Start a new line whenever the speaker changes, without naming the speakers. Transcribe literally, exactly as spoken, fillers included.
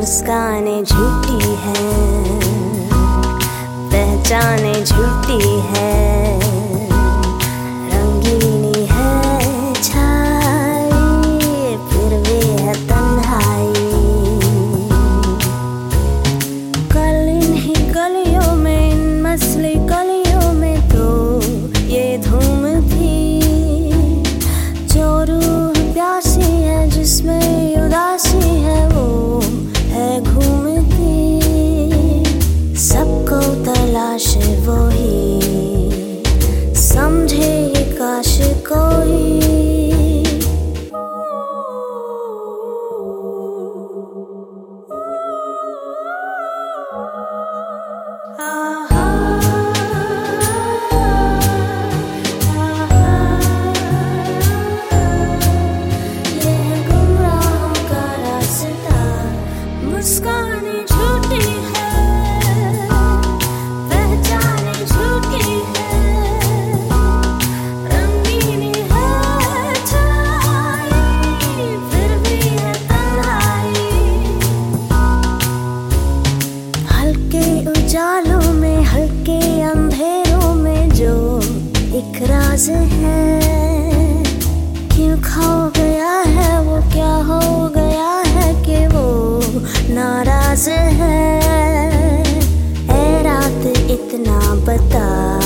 मुस्कानें झूठी हैं, पहचानें झूठी है, रंगीनी है छाई फिर भी है तन्हाई। कल इन्हीं गलियों में, इन मसली गलियों में तो ये धूम थी, जो रूह प्यासी है जिसमें उदासी है वो है घूमती। सबको तलाश वो ही समझे काश कोई। मुस्कानें झूठी है, पहचानें झूठी है, रंगीनी है छाई फिर भी है तन्हाई। हल्के उजालों में, हल्के अंधेरों में जो एक राज है, क्यों खो गया है वो, क्या हो गया है कि वो नाराज है। ऐ रात इतना बता